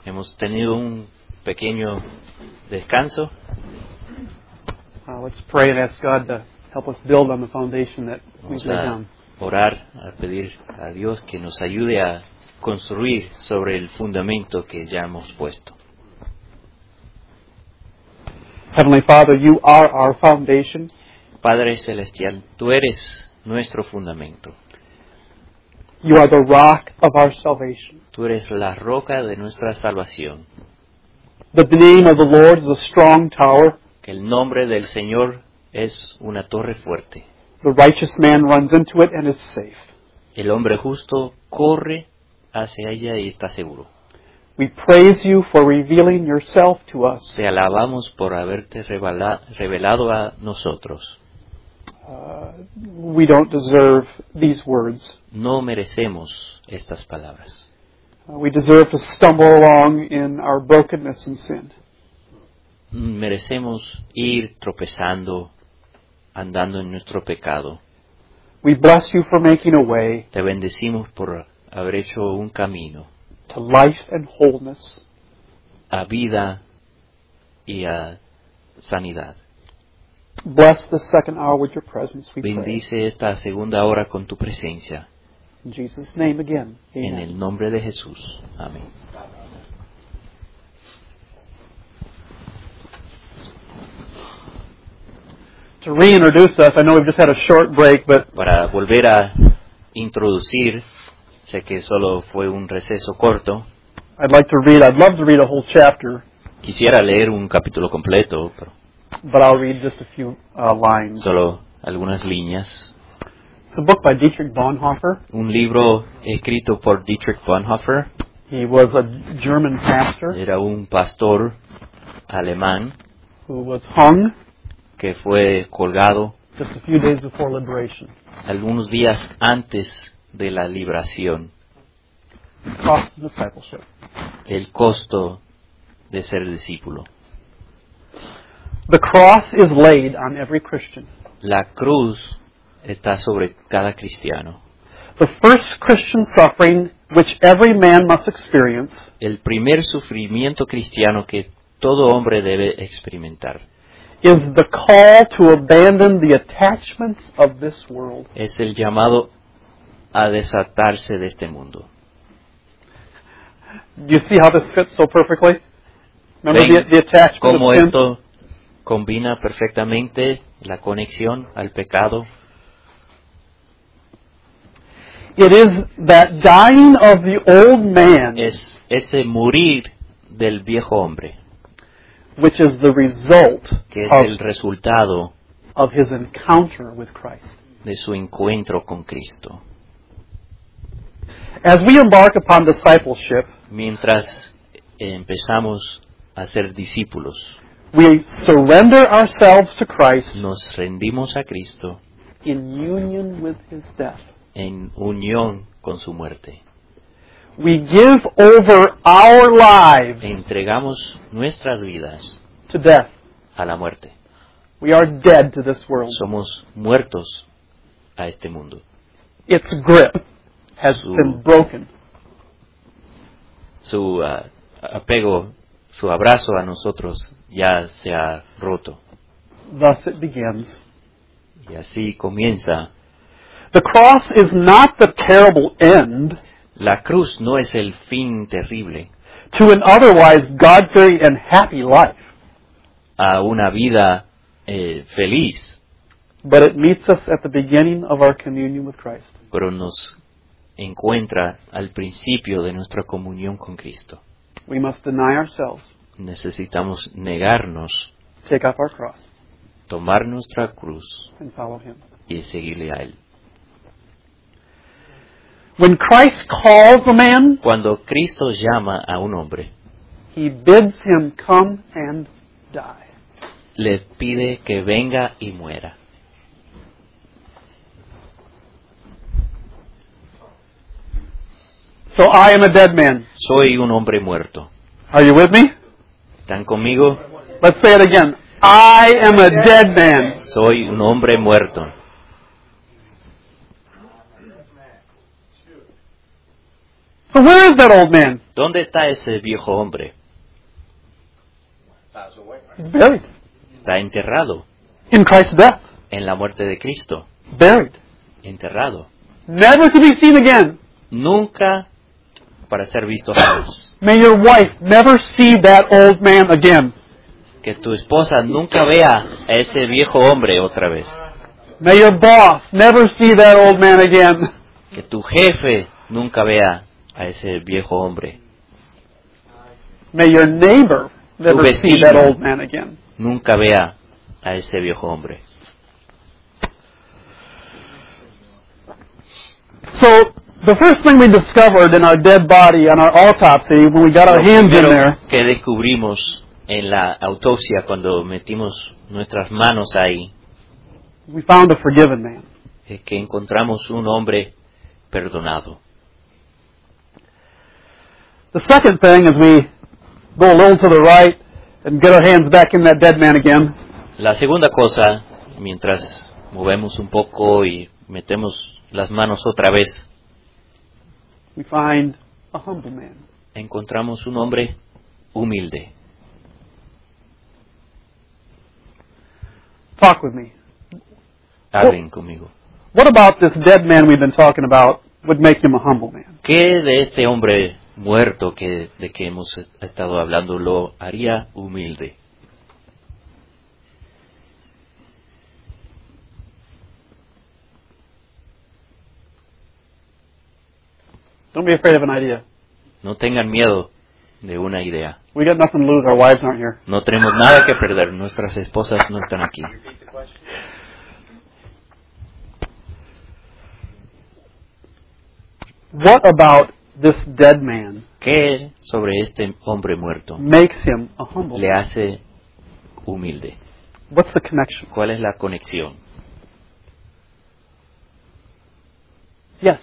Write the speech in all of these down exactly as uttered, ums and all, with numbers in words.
Hemos tenido un pequeño descanso. Uh, let's pray and ask God to help us build on the foundation that we've Vamos laid a down. orar, a pedir a Dios que nos ayude a construir sobre el fundamento que ya hemos puesto. Heavenly Father, you are our foundation. Padre Celestial, tú eres nuestro fundamento. You are the rock of our salvation. Tú eres la roca de nuestra salvación. The name of the Lord is a strong tower. Que el nombre del Señor es una torre fuerte. The righteous man runs into it and is safe. El hombre justo corre hacia ella y está seguro. We praise you for revealing yourself to us. Te alabamos por haberte revela- revelado a nosotros. Uh, we don't deserve these words. No merecemos estas palabras. Uh, we deserve to stumble along in our brokenness and sin. Merecemos ir tropezando, andando en nuestro pecado. We bless you for making a way Te bendecimos por haber hecho un camino to life and wholeness. a vida y a sanidad. Bless the second hour with your presence, we pray. Bendice esta segunda hora con tu presencia. In Jesus' name again. En Amen. el nombre de Jesús. Amén. To reintroduce us, I know we've just had a short break, but Para volver a introducir, sé que solo fue un receso corto. I'd like to read, I'd love to read a whole chapter, Quisiera leer un capítulo completo, pero but I'll read just a few uh, lines. solo algunas líneas. It's a book by Dietrich Bonhoeffer. Un libro escrito por Dietrich Bonhoeffer. He was a German pastor Era un pastor alemán who was hung que fue colgado just a few days before liberation. algunos días antes de la liberación. Cost of discipleship. El costo de ser discípulo. The cross is laid on every Christian. La cruz está sobre cada cristiano. The first Christian suffering which every man must experience El primer sufrimiento cristiano que todo hombre debe experimentar is the call to abandon the attachments of this world. es el llamado a desatarse de este mundo. Do you see how this fits so perfectly? Remember ¿Ven the, the attachment cómo of sin? esto combina perfectamente la conexión al pecado? It is that dying of the old man Es ese morir del viejo hombre, which is the result que es of, el resultado of his encounter with Christ. de su encuentro con Cristo. As we embark upon discipleship, Mientras empezamos a ser discípulos, we surrender ourselves to Christ nos rendimos a Cristo in union with his death. en unión con su muerte. We give over our lives Entregamos nuestras vidas to death. a la muerte. We are dead to this world. Somos muertos a este mundo. Its grip has Su- been broken. Su uh, apego, su abrazo a nosotros ya se ha roto. Thus it begins. Y así comienza. The cross is not the terrible end La cruz no es el fin terrible to an otherwise God-fearing and happy life, a una vida eh, feliz, but it meets us at the beginning of our communion with Christ. pero nos encuentra al principio de nuestra comunión con Cristo. We must deny ourselves, Necesitamos negarnos, take up our cross, tomar nuestra cruz and follow him. y seguirle a Él. When Christ calls a man, Cuando Cristo llama a un hombre, he bids him come and die. le pide que venga y muera. So I am a dead man. Soy un hombre muerto. Are you with me? ¿Están conmigo? Let's say it again. I am a dead man. Soy un hombre muerto. So where is that old man? ¿Dónde está ese viejo hombre? He's buried. Está enterrado In Christ's death. en la muerte de Cristo. Buried. Enterrado. Never to be seen again. Nunca para ser visto jamás. May your wife never see that old man again. Que tu esposa nunca vea a ese viejo hombre otra vez. May your boss never see that old man again. Que tu jefe nunca vea a ese viejo hombre. May your neighbor never vecino. see that old man again. Nunca vea a ese viejo hombre. So, the first thing we discovered in our dead body on our autopsy, when we got our Lo hands in primero there, que descubrimos en la autopsia cuando metimos nuestras manos ahí we found a forgiven man. es que encontramos un hombre perdonado. The second thing is we go a little to the right and get our hands back in that dead man again. La segunda cosa, mientras movemos un poco y metemos las manos otra vez, We find a humble man. encontramos un hombre humilde. Talk with me. Hablen conmigo. What about this dead man we've been talking about would make him a humble man? ¿Qué de este hombre muerto que de que hemos estado hablando lo haría humilde? Don't be afraid of an idea. No tengan miedo de una idea. We got nothing to lose. Our wives aren't here. No tenemos nada que perder. Nuestras esposas no están aquí. What about this dead man ¿Qué sobre este hombre muerto makes him a humble le man? hace humilde? What's the connection? ¿Cuál es la conexión? Yes.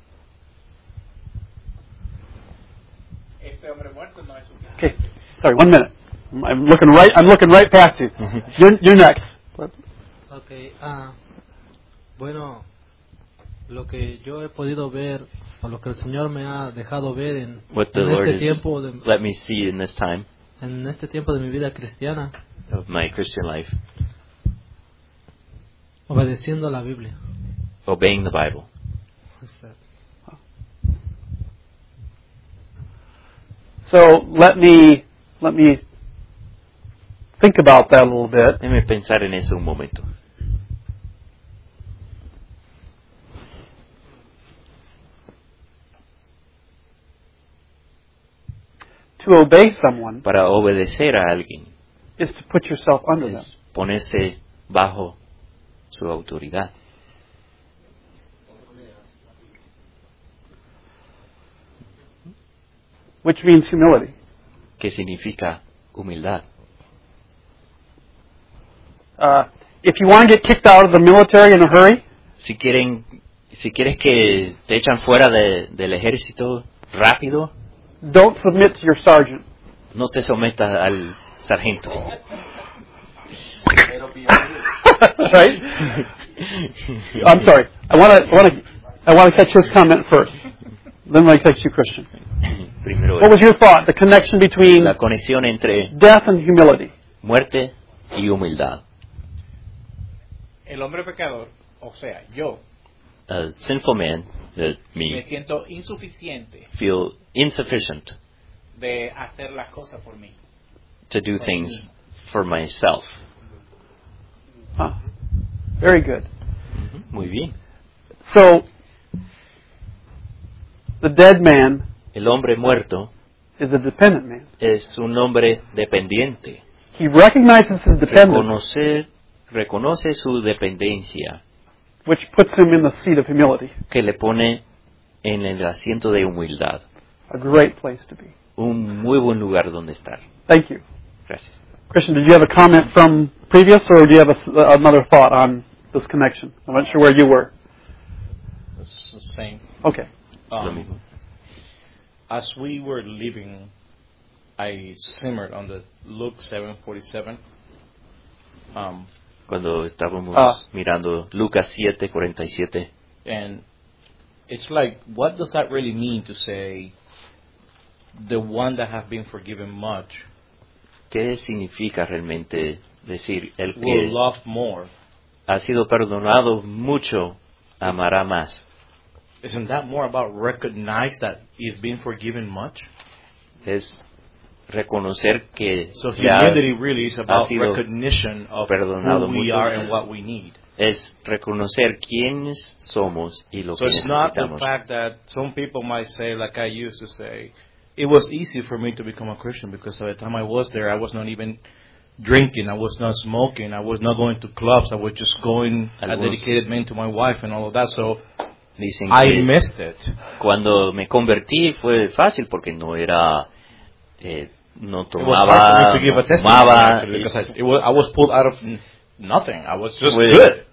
Este hombre muerto no es humilde. Okay. Sorry, one minute. I'm looking right. I'm looking right past you. You're, you're next. Okay, ah, bueno, lo que yo he podido ver, o lo que el Señor me ha dejado ver en, What the en Lord este has tiempo de, let me see in this time en este tiempo de mi vida cristiana, of my Christian life, obedeciendo a la Biblia. obeying the Bible. So let me let me think about that a little bit. Déjeme pensar en eso un momento. To obey someone Para obedecer a alguien is to put yourself under them. es ponerse bajo su autoridad. Which means humility. ¿Qué significa humildad? Uh, if you want to get kicked out of the military in a hurry, Si quieren, si quieres que te echan fuera de, del ejército rápido, don't submit to your sergeant. no te sometas al sargento. Right? I'm sorry. I want to I want to I want to catch his comment first. Then I catch you, Christian. Primero, What was your thought? The connection between la conexión entre death and humility. muerte y humildad. El hombre pecador, o sea, yo, A sinful man, uh, me me, siento insuficiente feel insufficient de hacer las cosas por mí. to do things for myself. Huh. Very good. Muy bien. So, the dead man El hombre muerto is a dependent man. es un hombre dependiente. He recognizes his dependence, Reconoce, reconoce su dependencia, which puts him in the seat of humility. que le pone en el asiento de humildad. A great place to be. Un muy buen lugar donde estar. Thank you. Gracias. Christian, did you have a comment from previous, or do you have a, another thought on this connection? I'm not sure where you were. It's the same. Okay. Lo Um, mismo. as we were leaving, I simmered on the Luke seven forty-seven. Um, Cuando estábamos Ah. mirando Lucas siete cuarenta y siete, and it's like, what does that really mean to say, the one that has been forgiven much ¿Qué significa realmente decir el will que love more? ha sido perdonado mucho amará más? Isn't that more about recognize that he's been forgiven much? Es reconocer que So ya humility really is about sido recognition of perdonado who we mucho. are and what we need. es reconocer quiénes somos y lo So que it's not the necesitamos. fact that some people might say, like I used to say, it was easy for me to become a Christian because by the time I was there, I was not even drinking, I was not smoking, I was not going to clubs, I was just going a Algunos- dedicated man to my wife and all of that. So Dicen I que missed it. cuando me convertí fue fácil porque no era, eh, no It was hard for tomaba, me to give no a testimony fumaba. actually, because I, it was, I was pulled out of n- nothing. I was just Fue good.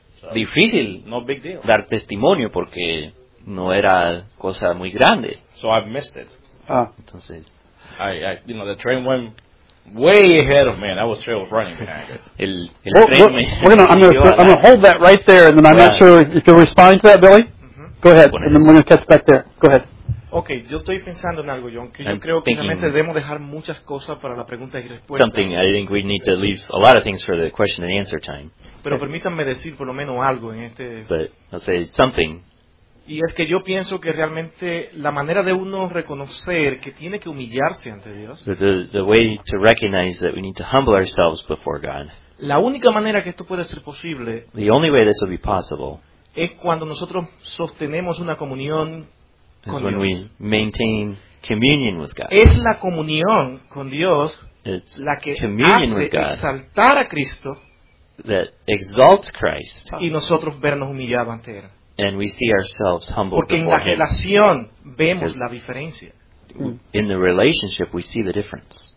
difícil No big deal. dar testimonio porque no era cosa muy grande. So I've missed it. Ah. Entonces, I, I, you know, the train went way ahead of me, and I was still running behind it. el, el Well, tren we're, me- we're gonna, I'm me going dio a to I'm la- gonna hold that right there, and then I'm not Right. sure if you're responding to that, Billy. Go ahead, and then we're going to catch back there. Go ahead. Ok, yo estoy pensando en algo, John, que yo I'm creo que thinking- realmente debemos dejar muchas cosas para la pregunta y respuesta. something I think we need to leave a lot of things for the question and answer time. Pero permítanme decir por lo menos algo en este. But I'll say something. Y es que yo pienso que realmente la manera de uno reconocer que tiene que humillarse ante Dios, But the, the way to recognize that we need to humble ourselves before God, la única manera que esto puede ser posible the only way this will be possible es cuando nosotros sostenemos una comunión is con when Dios. we maintain communion with God. Es la comunión con Dios It's la que communion with hace God exaltar a Cristo that exalts Christ, y nosotros vernos humillados ante Él. and we see ourselves humbled Porque en la before Him. relación vemos la diferencia. In the relationship, we see the difference.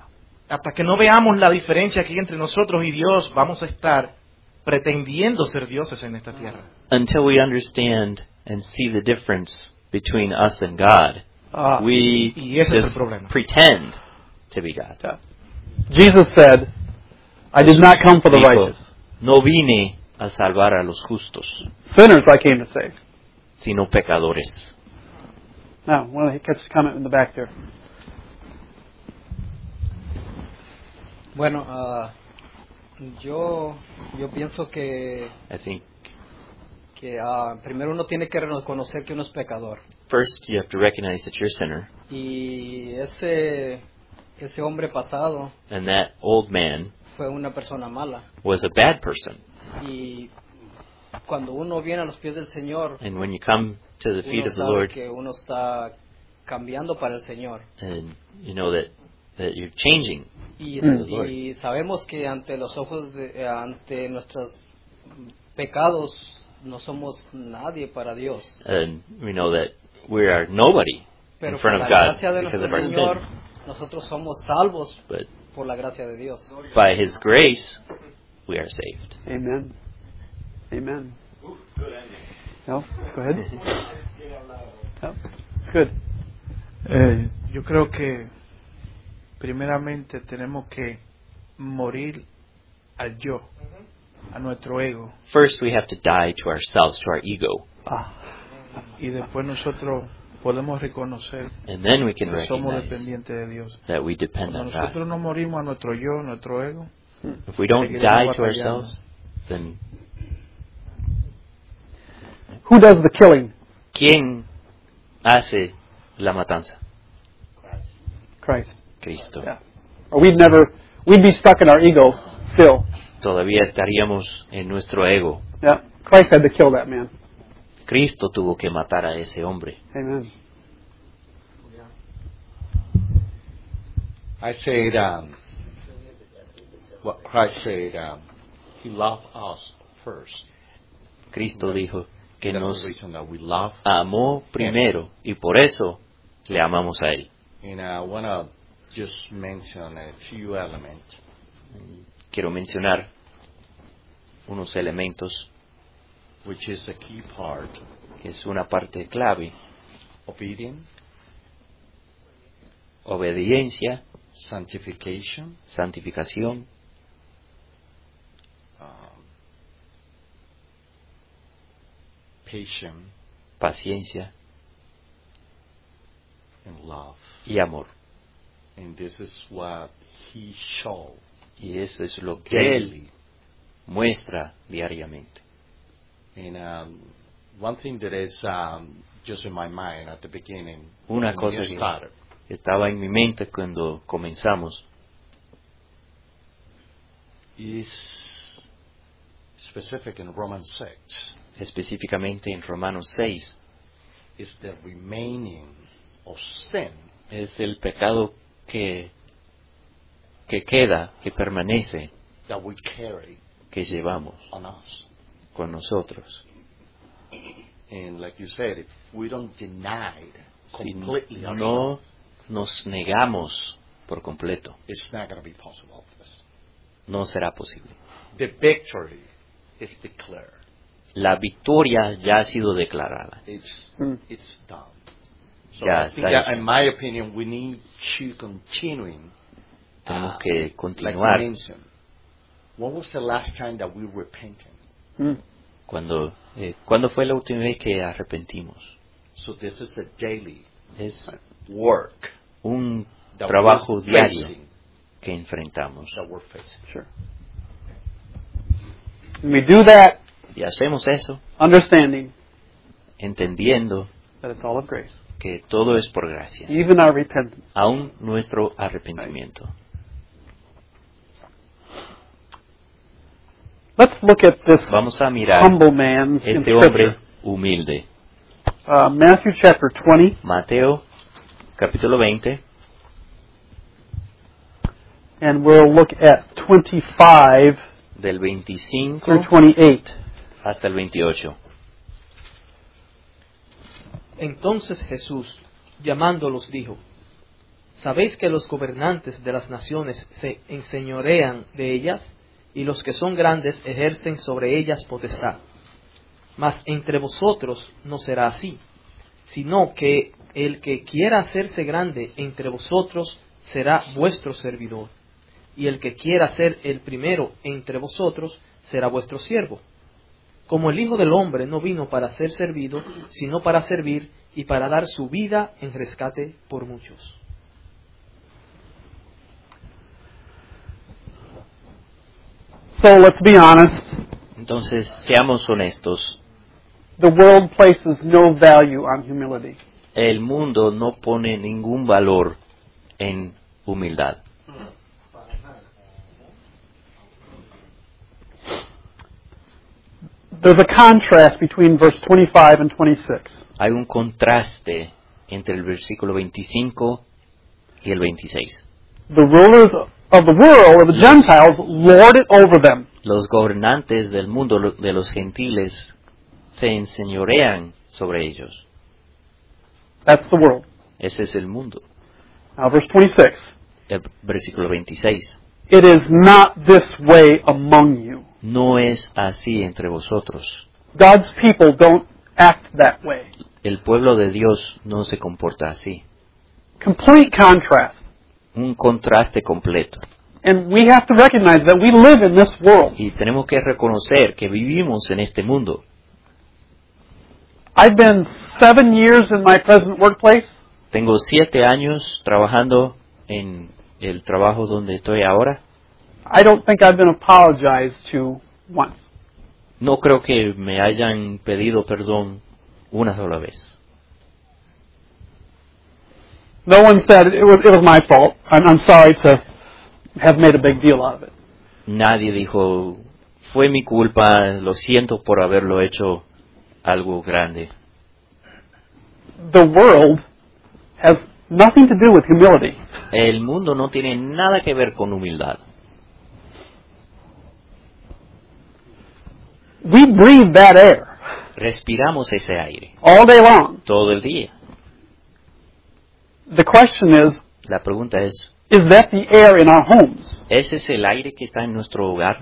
Hasta que no veamos la diferencia que hay entre nosotros y Dios, vamos a estar pretendiendo ser dioses en esta tierra. Until we understand and see the difference between us and God, Ah. we Y ese es el just problema. pretend to be God. Jesus said, I did not come for the Dijo, righteous. no vine a salvar a los justos, Sinners I came to save. sino pecadores. Now, want to catch a comment in the back there. Bueno, ah, yo yo pienso que, I think que ah, primero uno tiene que reconocer que uno es pecador. first you have to recognize that you're a sinner, Y ese, ese hombre pasado and that old man fue una persona mala. was a bad person. Y cuando uno viene a los pies del Señor, And when you come to the feet uno of the sabe Lord, que uno está cambiando para el Señor. and you know that, that you're changing, Y, Mm. y sabemos que ante los ojos, de, eh, ante nuestros pecados, no somos nadie para Dios. and we know that we are nobody Pero in por front la of God gracia de because nuestro of our Señor, sin. nosotros somos salvos But por la gracia de Dios. by His grace, we are saved. Amen. Amen. No? Go ahead. No? Good. Eh, yo creo que primeramente tenemos que morir al yo, a nuestro ego, First, we have to die to ourselves, to our ego, Ah. y después nosotros podemos reconocer and then we can que somos recognize dependientes de Dios. that we depend Cuando on God. nosotros no morimos a nuestro yo, a nuestro ego, If we don't seguiremos die to batallando. ourselves, then Who does the killing? ¿quién hace la matanza? Christ. Cristo. Yeah. Or we'd never, we'd be stuck in our ego still. Todavía estaríamos en nuestro ego. Yeah. Christ had to kill that man. Cristo tuvo que matar a ese hombre. Amen. I said, um, what Christ said, um, He loved us first. Cristo dijo que That's nos the reason that we love. amó primero y por eso le amamos a Él. And I want to just mention a few elements. Quiero mencionar unos elementos Which is a key part. que es una parte clave. Obedience, Obediencia, sanctification, santificación, um, patience, paciencia and love. y amor. And this is what he showed Y eso es lo que daily. muestra diariamente. And um, one thing that is um, just in my mind at the beginning, Una when cosa we que started, estaba en mi mente cuando comenzamos is specific in Romans six, específicamente en Romanos seis, is the remaining of sin es el pecado que, que queda, que permanece, that we carry que llevamos on us. con nosotros. And like you said, if we don't deny it Si completely no ourselves, nos negamos por completo, it's not going to be possible for us. no será posible. The victory is declared. La victoria ya ha sido declarada. It's Mm. it's done. So Ya I think está that, hecho. in my opinion, we need to continuing. Tenemos uh, que like you continuar. mentioned. When was the last time that we repented? Mm. Cuando, eh, ¿Cuándo fue la última vez que arrepentimos? So this is a daily Es work un that trabajo we're diario facing, que enfrentamos. that we're facing. Sure. And we do that Y hacemos eso understanding entendiendo that it's all of grace. que todo es por gracia, Even our repentance. aún nuestro arrepentimiento. Let's look at this Vamos a mirar humble man in este hombre Scripture. humilde. Uh, Matthew chapter twenty, Mateo capítulo veinte, and we'll look at twenty-five del veinticinco through twenty-eight. hasta el veintiocho. Entonces Jesús, llamándolos, dijo: ¿Sabéis que los gobernantes de las naciones se enseñorean de ellas, y los que son grandes ejercen sobre ellas potestad? Mas entre vosotros no será así, sino que el que quiera hacerse grande entre vosotros será vuestro servidor, y el que quiera ser el primero entre vosotros será vuestro siervo. Como el Hijo del Hombre no vino para ser servido, sino para servir y para dar su vida en rescate por muchos. So let's be honest. Entonces, seamos honestos. The world places no value on humility. El mundo no pone ningún valor en humildad. There's a contrast between verse twenty-five and twenty-six. Hay un contraste entre el versículo veinticinco y el veintiséis. The rulers of the world, of the Gentiles, lord it over them. Los gobernantes del mundo lo- de los gentiles se enseñorean sobre ellos. That's the world. Ese es el mundo. Now, verse twenty-six. El versículo veintiséis. It is not this way among you. No es así entre vosotros. God's people don't act that way. El pueblo de Dios no se comporta así. Complete contrast. Un contraste completo. And we have to recognize that we live in this world. Y tenemos que reconocer que vivimos en este mundo. I've been seven years in my present workplace. Tengo siete años trabajando en el trabajo donde estoy ahora. I don't think I've been apologized to once. No creo que me hayan pedido perdón una sola vez. No one said it was, it was my fault. I'm, I'm sorry to have made a big deal out of it. Nadie dijo, fue mi culpa, lo siento por haberlo hecho algo grande. The world has nothing to do with humility. El mundo no tiene nada que ver con humildad. We breathe that air Respiramos ese aire all day long. todo el día. The question is, La pregunta es, is that the air in our homes? ¿ese es el aire que está en nuestro hogar?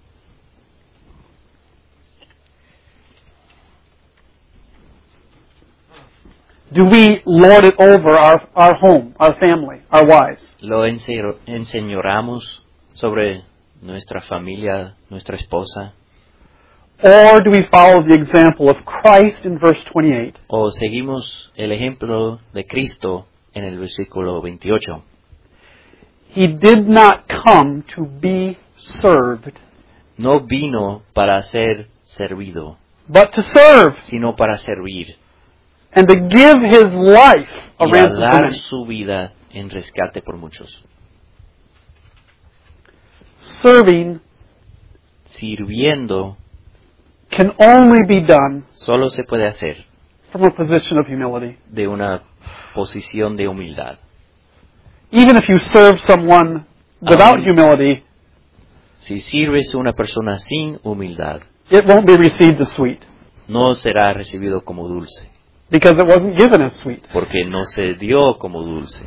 Do we lord it over our, our home, our family, our wives? ¿Lo ense- enseñoramos sobre nuestra familia, nuestra esposa? Or do we follow the example of Christ in verse twenty-eight? ¿O seguimos el ejemplo de Cristo en el versículo veintiocho. He did not come to be served, No vino para ser servido, but to serve, sino para servir and to give his life a y a ransom for dar many. su vida en rescate por muchos. Serving Sirviendo can only be done solo se puede hacer from a position of humility. de una posición de humildad. Even if you serve someone without Amen. humility, Si sirves a una persona sin humildad, it won't be received as sweet, no será recibido como dulce, because it wasn't given as sweet. porque no se dio como dulce.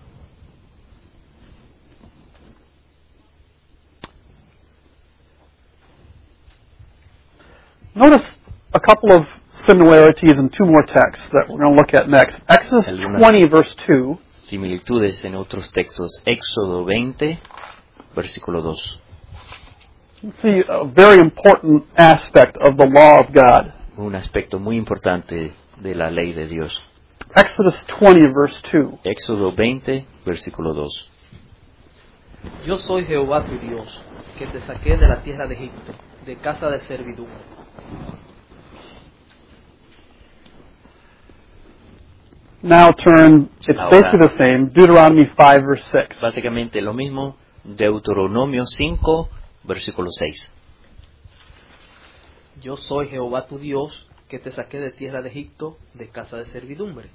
Notice a couple of similarities in two more texts that we're going to look at next. Exodus Algunas- twenty, verse two. Similitudes en otros textos. Éxodo veinte, versículo dos. See a very important aspect of the law of God. Un aspecto muy importante de la ley de Dios. Exodus twenty, verse two. Éxodo veinte, versículo dos. Yo soy Jehová tu Dios, que te saqué de la tierra de Egipto, de casa de servidumbre. Now turn, it's Ahora. basically the same, Deuteronomy five, verse six. Básicamente lo mismo, Deuteronomio cinco, versículo seis. Yo soy Jehová tu Dios, que te saqué de tierra de Egipto, de casa de servidumbre.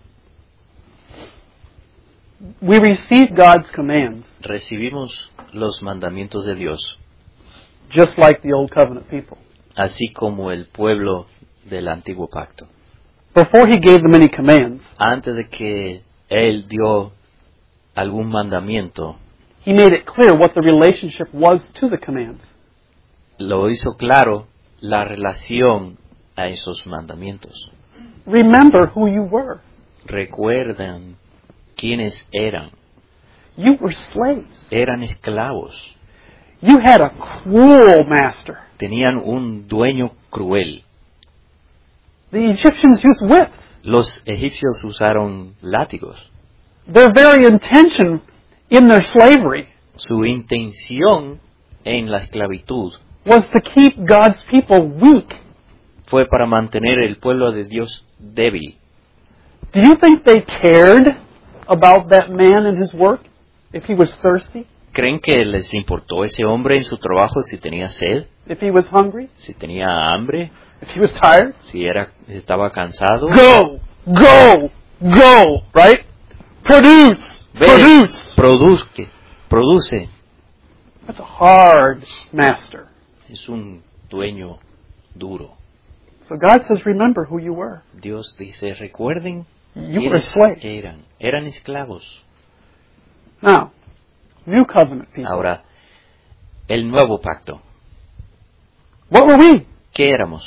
We receive God's commands, Recibimos los mandamientos de Dios, just like the Old Covenant people. así como el pueblo del antiguo pacto. Before he gave them any commands, Antes de que Él dio algún mandamiento, he made it clear what the relationship was to the commands. lo hizo claro la relación a esos mandamientos. Remember who you were. Recuerdan quiénes eran. You were slaves. Eran esclavos. You had a cruel master. Tenían un dueño cruel. The Egyptians used whips. Los egipcios usaron látigos. Their very intention in their slavery Su intención en la esclavitud was to keep God's people weak. fue para mantener el pueblo de Dios débil. Do you think they cared about that man and his work if he was thirsty, ¿Creen que les importó ese hombre en su trabajo si tenía sed, if he was hungry, si tenía hambre, if he was tired? si era estaba cansado? Go, go, go, right? Produce, Ve, produce. produzque, produce. That's a hard master. Es un dueño duro. So God says, remember who you were. Dios dice, recuerden You were a quiénes slave. eran. Eran esclavos. Now, New Covenant people. Ahora, el nuevo pacto. What were we? ¿Qué éramos?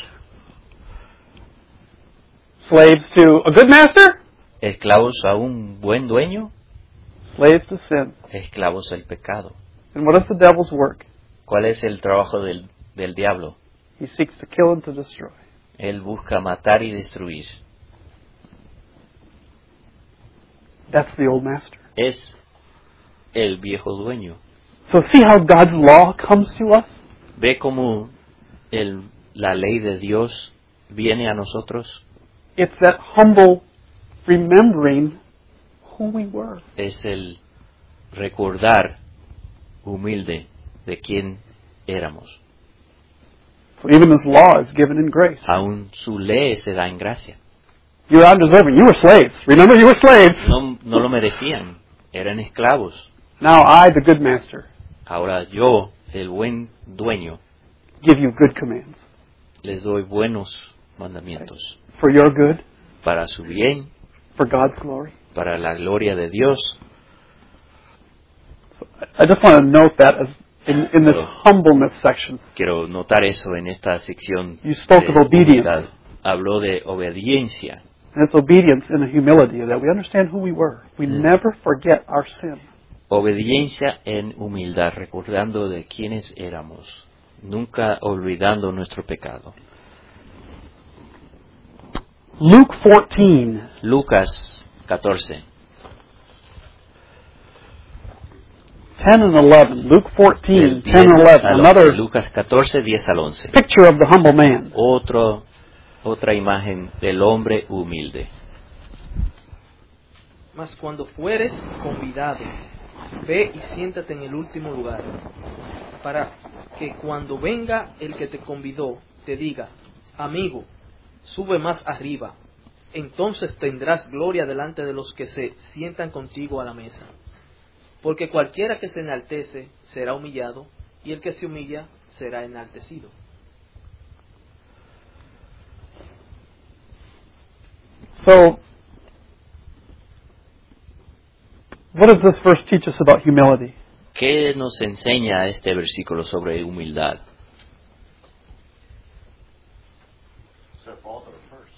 Slaves to a good master? ¿Esclavos a un buen dueño? Slaves to sin. Esclavos al pecado. And what is the devil's work? ¿Cuál es el trabajo del, del diablo? He seeks to kill and to destroy. Él busca matar y destruir. That's the old master. Es el viejo dueño. So see how God's law comes to us? ¿Ve cómo el, la ley de Dios viene a nosotros? It's that humble remembering who we were. Es el recordar humilde de quién éramos. So even this law is given in grace. Aún su ley se da en gracia. You're undeserving. You were slaves. Remember, you were slaves. No, no lo merecían. Eran esclavos. Now I, the good master, Ahora yo, el buen dueño, give you good commands les doy buenos mandamientos for your good, para su bien, for God's glory. para la gloria de Dios. So I I just want to note that as in, in this humbleness section. Quiero notar eso en esta sección. You spoke de of obedience. humildad. Habló de obediencia. And it's obedience in the humility that we understand who we were. We Mm. never forget our sin. Obediencia en humildad, recordando de quiénes éramos, nunca olvidando nuestro pecado. Luke fourteen. Lucas catorce. ten and eleven. Luke fourteen, Del ten and diez eleven. al once. Another Lucas catorce, diez al once. picture of the humble man. Otro, otra imagen del hombre humilde. Mas cuando fueres convidado, ve y siéntate en el último lugar, para que cuando venga el que te convidó, te diga, amigo, sube más arriba. Entonces tendrás gloria delante de los que se sientan contigo a la mesa. Porque cualquiera que se enaltece será humillado, y el que se humilla será enaltecido. So, what does this verse teach us about humility? ¿Qué nos enseña este versículo sobre humildad? Serve other first.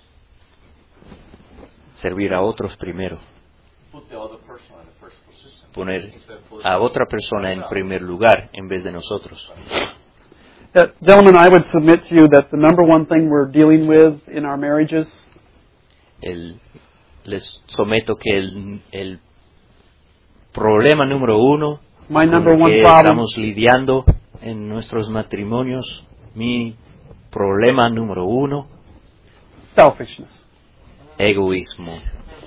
Servir a otros primero. Put the other person in the first position. Poner Instead of put a otra persona en primer lugar en vez de nosotros. Uh, gentlemen, I would submit to you that the number one thing we're dealing with in our marriages El, les someto que el, el problema número uno My con number el one que problem estamos lidiando en nuestros matrimonios, mi problema número uno, selfishness. egoísmo.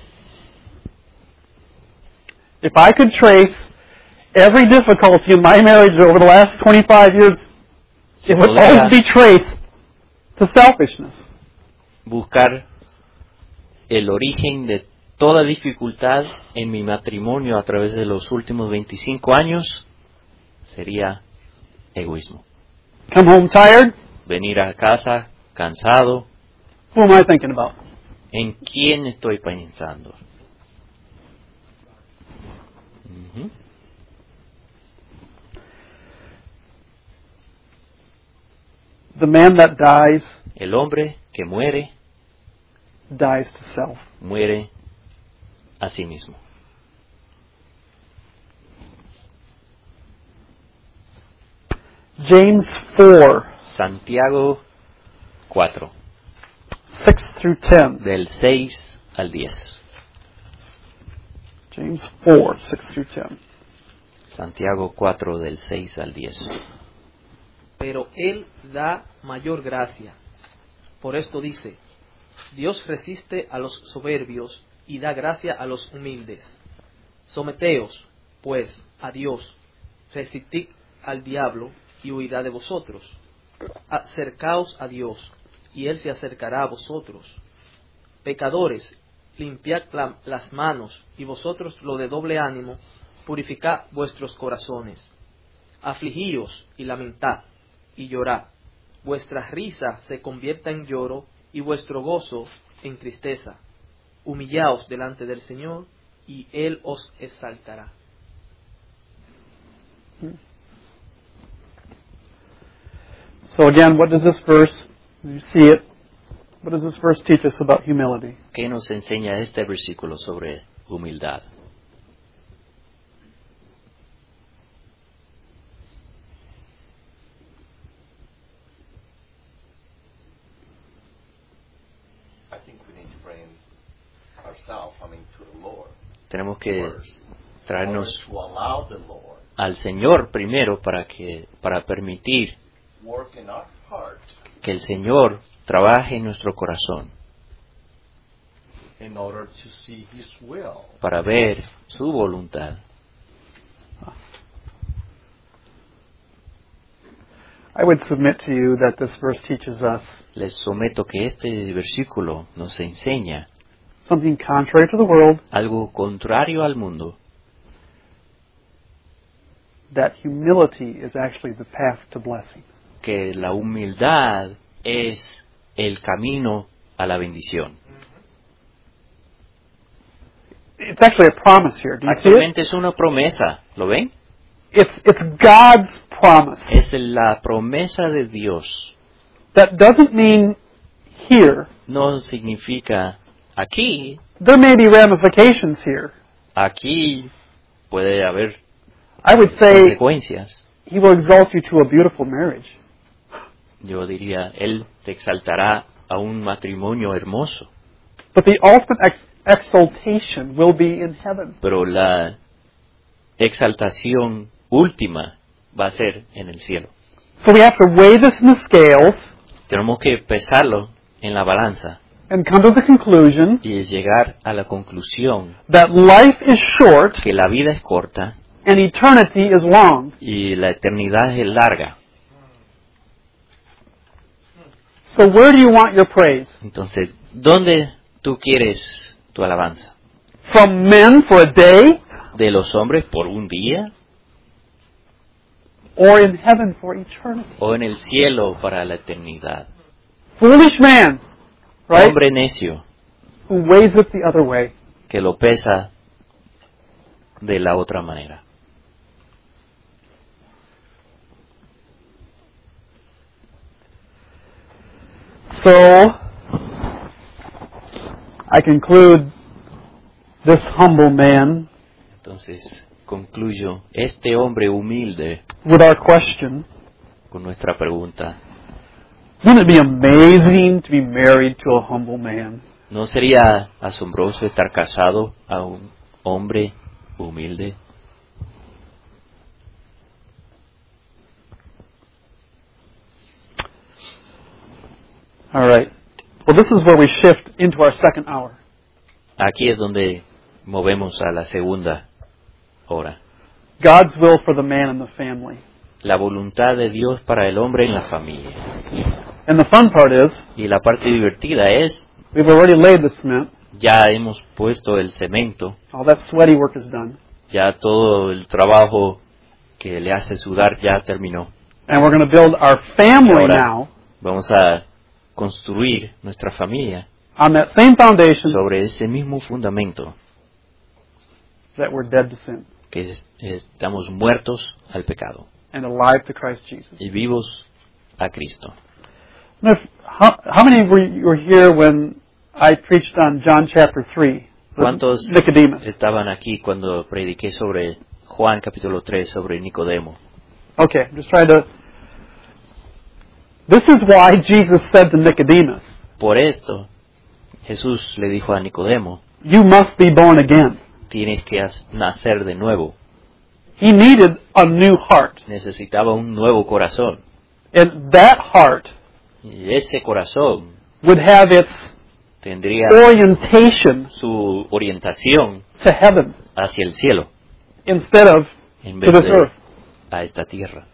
If I could trace every difficulty in my marriage over the last twenty-five years, it would Podría always be traced to selfishness. buscar el origen de toda dificultad en mi matrimonio a través de los últimos veinticinco años sería egoísmo. Come home tired, Venir a casa cansado, who am I thinking about? ¿en quién estoy pensando? Ujú. The man that dies, El hombre que muere, dies to self. muere a sí mismo. James four, Santiago cuatro, six through ten. del seis al diez. James four, six through ten. Santiago cuatro, del seis al diez. Pero Él da mayor gracia. Por esto dice, Dios resiste a los soberbios y da gracia a los humildes. Someteos, pues, a Dios, resistid al diablo y huirá de vosotros. Acercaos a Dios, y Él se acercará a vosotros. Pecadores, limpiad la- las manos, y vosotros lo de doble ánimo, purificad vuestros corazones. Afligíos y lamentad, y llorad. Vuestra risa se convierta en lloro, y vuestro gozo en tristeza. Humillaos delante del Señor, y Él os exaltará. So again, what does this verse, you see it, what does this verse teach us about humility? ¿Qué nos enseña este versículo sobre humildad? I think we need to bring ourselves, I mean, to the Lord Tenemos que first. In order traernos to allow the Lord al Señor primero para que para permitir work in our heart que el Señor trabaje en nuestro corazón in order to see His will. para ver su voluntad. I would submit to you that this verse teaches us Les someto que este versículo nos enseña something contrary to the world, algo contrario al mundo, that humility is actually the path to blessing. que la humildad es el camino a la bendición. It's actually a promise here. Do you see it? Actualmente es una promesa, ¿lo ven? It's, it's God's promise. Es la promesa de Dios. That doesn't mean here. No significa aquí, There may be ramifications here. aquí puede haber I would say consecuencias. He will exalt you to a beautiful marriage. Yo diría, Él te exaltará a un matrimonio hermoso, But the ultimate ex- exaltation will be in heaven. pero la exaltación última va a ser en el cielo. So we have to weigh this in the scales Tenemos que pesarlo en la balanza and come to the conclusion y llegar a la conclusión that life is short que la vida es corta and eternity is long. y la eternidad es larga. So where do you want your praise? Entonces, ¿dónde tú quieres tu alabanza? From men for a day ¿De los hombres por un día or in heaven for eternity? o en el cielo para la eternidad? Foolish man, right? Hombre necio Who weighs it the other way. que lo pesa de la otra manera. So, I conclude this humble man Entonces, concluyo, este hombre humilde, with our question, con nuestra pregunta, wouldn't it be amazing to be married to a humble man? ¿no sería asombroso estar casado a un hombre humilde? All right. Well, this is where we shift into our second hour. Aquí es donde movemos a la segunda hora. God's will for the man and the family. La voluntad de Dios para el hombre en la familia. And the fun part is, Y la parte divertida es, we've already laid the cement. ya hemos puesto el cemento, All that sweaty work is done. ya todo el trabajo que le hace sudar ya terminó. And we're going to build our family Ahora, now vamos a construir nuestra familia on that same foundation sobre ese mismo fundamento, that we're dead to sin que es- estamos muertos al pecado and alive to Christ Jesus. y vivos a Cristo. Now, if, how, how many were, were here when I preached on John chapter three? with ¿Cuántos Nicodemus. estaban aquí cuando prediqué sobre Juan capítulo tres, sobre Nicodemo? Okay, I'm just trying to... This is why Jesus said to Nicodemus, Por esto, Jesús le dijo a Nicodemo, you must be born again. tienes que as- nacer de nuevo. He needed a new heart. Necesitaba un nuevo corazón. And that heart Y ese corazón would have its tendría orientation su orientación to heaven hacia el cielo, instead of en to vez this de earth. a esta tierra.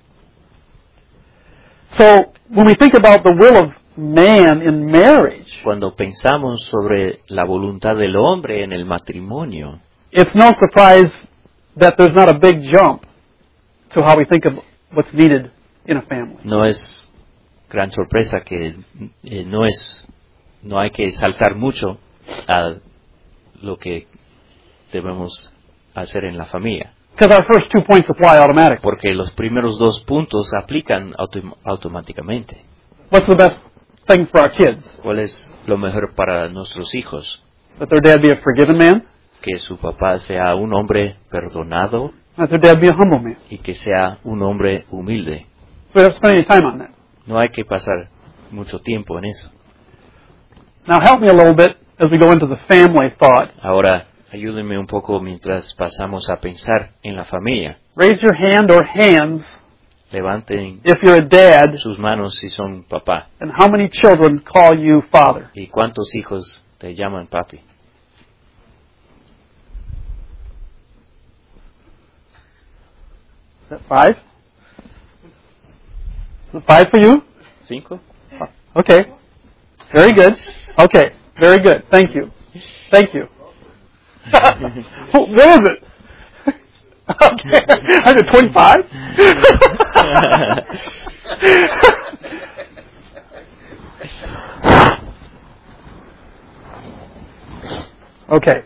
So when we think about the will of man in marriage, Cuando pensamos sobre la voluntad del hombre en el matrimonio, it's no surprise that there's not a big jump to how we think of what's needed in a family. no es gran sorpresa que eh, no es no hay que saltar mucho a lo que debemos hacer en la familia, Because our first two points apply automatically. porque los primeros dos puntos aplican autom- automáticamente. What's the best thing for our kids? ¿Cuál es lo mejor para nuestros hijos? That their dad be a forgiven man, Que su papá sea un hombre perdonado and that their dad be a humble man. y que sea un hombre humilde. So we have to spend any time on that. No hay que pasar mucho tiempo en eso. Now help me a little bit as we go into the family thought. Ahora, ayúdenme un poco mientras pasamos a pensar en la familia. Raise your hand or hands Levanten if you're a dad, sus manos si son papá. and how many children call you father? ¿Y cuántos hijos te llaman papi? Is that five? Is it five for you? ¿Cinco? Okay. Very good. Okay. Very good. Thank you. Thank you. What is it? Okay. I said twenty-five? Okay.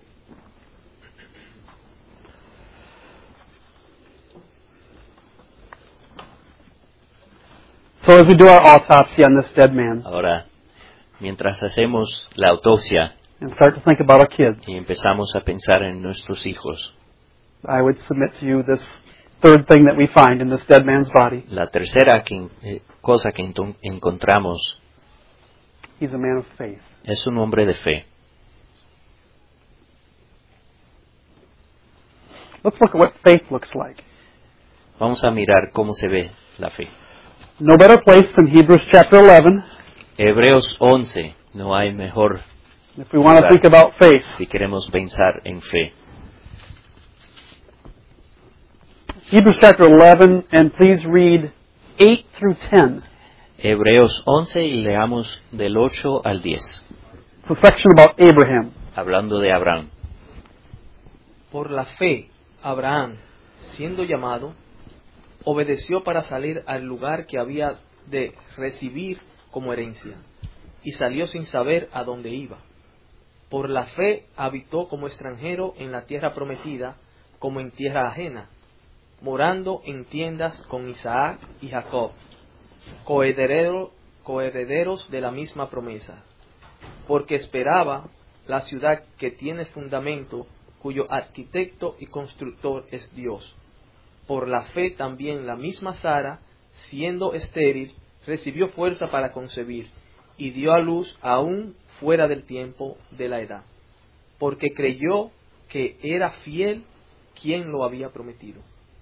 So as we do our autopsy on this dead man Ahora, mientras hacemos la autopsia and start to think about our kids, y empezamos a pensar en nuestros hijos, I would submit to you this third thing that we find in this dead man's body. la tercera que- eh, cosa que ento- encontramos He's a man of faith. es un hombre de fe. Let's look at what faith looks like. Vamos a mirar cómo se ve la fe. No better place than Hebrews chapter eleven Hebreos once, no hay mejor if we want to think about faith. si queremos pensar en fe. Hebrews chapter eleven, and please read eight through ten. Hebreos once y leamos del ocho al diez, It's a section about Abraham. hablando de Abraham. Por la fe, Abraham, siendo llamado, obedeció para salir al lugar que había de recibir como herencia, y salió sin saber a dónde iba. Por la fe habitó como extranjero en la tierra prometida, como en tierra ajena, morando en tiendas con Isaac y Jacob, coheredero- coherederos de la misma promesa, porque esperaba la ciudad que tiene fundamento, cuyo arquitecto y constructor es Dios. Por la fe también la misma Sara, siendo estéril, recibió fuerza para concebir, y dio a luz aún fuera del tiempo de la edad, porque creyó que era fiel quien lo había prometido.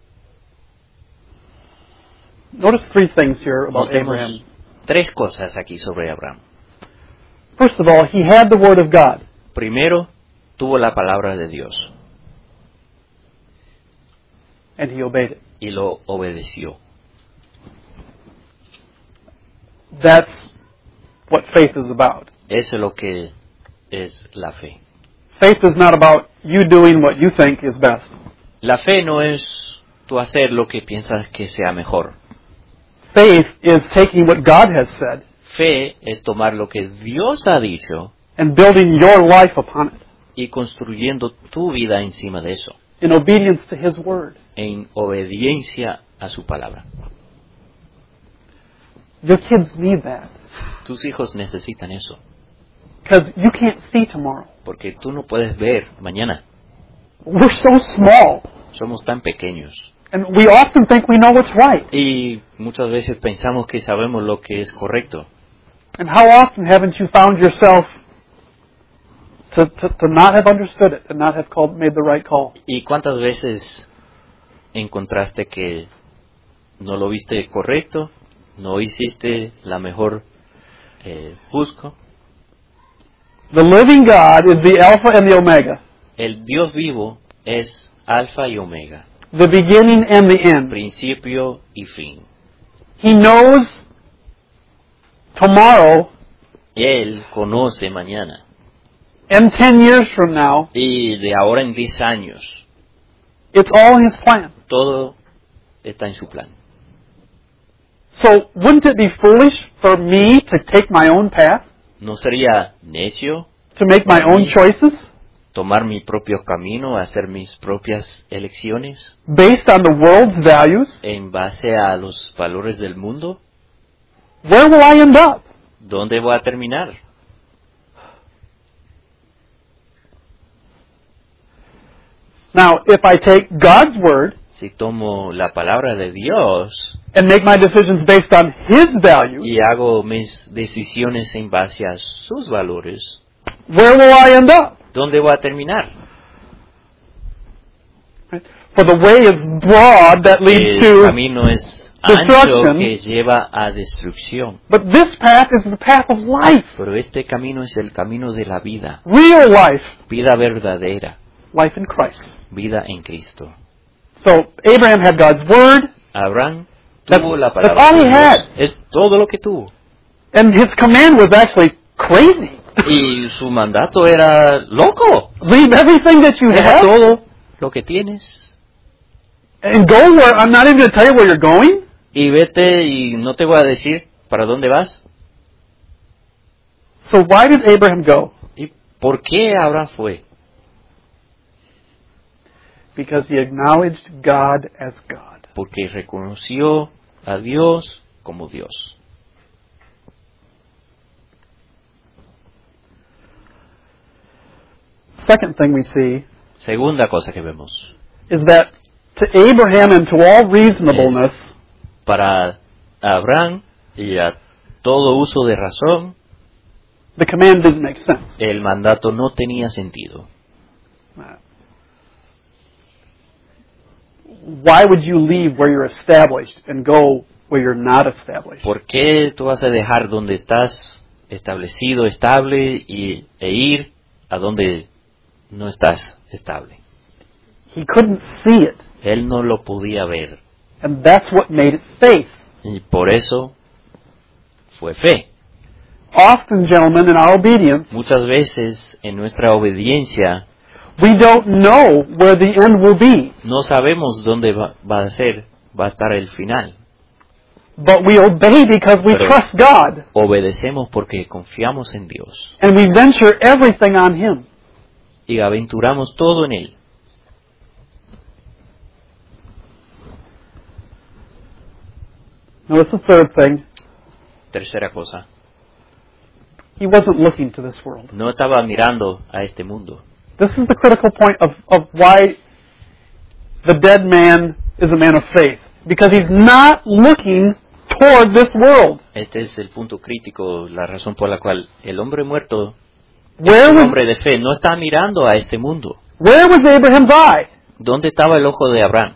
Notice three things here about Notemos Abraham. tres cosas aquí sobre Abraham. First of all, he had the Word of God. Primero, tuvo la palabra de Dios And he obeyed it. y lo obedeció. That's what faith is about. Eso es lo que es la fe. Faith is not about you doing what you think is best. La fe no es tú hacer lo que piensas que sea mejor. Faith is taking what God has said Fe es tomar lo que Dios ha dicho and building your life upon it y construyendo tu vida encima de eso, in obedience to His Word. en obediencia a su palabra. Your kids need that Tus hijos necesitan eso, because you can't see tomorrow. porque tú no puedes ver mañana. We're so small, Somos tan pequeños and we often think we know what's right. y muchas veces pensamos que sabemos lo que es correcto. And how often haven't you found yourself to, to, to not have understood it and not have called, made the right call? ¿Y cuántas veces encontraste que no lo viste correcto, no hiciste la mejor eh, busco? The living God is the Alpha and the Omega, El Dios vivo es alfa y omega, the beginning and the end. principio y fin. He knows tomorrow Él conoce mañana and ten years from now. y de ahora en diez años It's all in His plan. todo está en su plan. So wouldn't it be foolish for me to take my own path, ¿No sería necio to make my own choices tomar mi propio camino, hacer mis propias elecciones based on the world's values? en base a los valores del mundo? Where will I end up? ¿Dónde voy a terminar? Now, if I take God's Word Si tomo la palabra de Dios and make my decisions based on His values, y hago mis decisiones en base a sus valores, where will I end up? ¿dónde voy a terminar? For the way is broad that leads El to, camino es ancho destruction. que lleva a destrucción, but this path is the path of life, pero este camino es el camino de la vida, real life, vida verdadera, life in Christ. vida en Cristo. So Abraham had God's Word, Abraham That's- tuvo la that's palabra all de he Dios. had. Es todo lo que tuvo. and his command was actually crazy. Y su mandato era loco. Leave everything that you Deja have todo lo que tienes and go where I'm not even going to tell you where you're going. y vete, y no te voy a decir para dónde vas. So why did Abraham go? ¿Y por qué Abraham fue? Because he acknowledged God as God. Porque reconoció a Dios como Dios. Second thing we see Segunda cosa que vemos. is that to Abraham and to all reasonableness, Para Abraham y a todo uso de razón, the command didn't make sense. el mandato no tenía sentido. why would you leave where you're established and go where you're not established? ¿Por qué tú vas a dejar donde estás establecido, estable, y, e ir a donde no estás estable? He couldn't see it, Él no lo podía ver. and that's what made it faith. Y por eso fue fe. Often, gentlemen, in our obedience, Muchas veces en nuestra obediencia we don't know where the end will be, no sabemos dónde va, va a ser, va a estar el final. but we obey because we Pero- trust God, Obedecemos porque confiamos en Dios and we venture everything on Him. y aventuramos todo en Él. Notice the third thing. Tercera cosa, He wasn't looking to this world. no estaba mirando a este mundo. This is the critical point of, of why the dead man is a man of faith. Because he's not looking toward this world. Este es el punto crítico, la razón por la cual el hombre muerto, Where el was, hombre de fe, no está mirando a este mundo. where was Abraham's eye? ¿Dónde estaba el ojo de Abraham?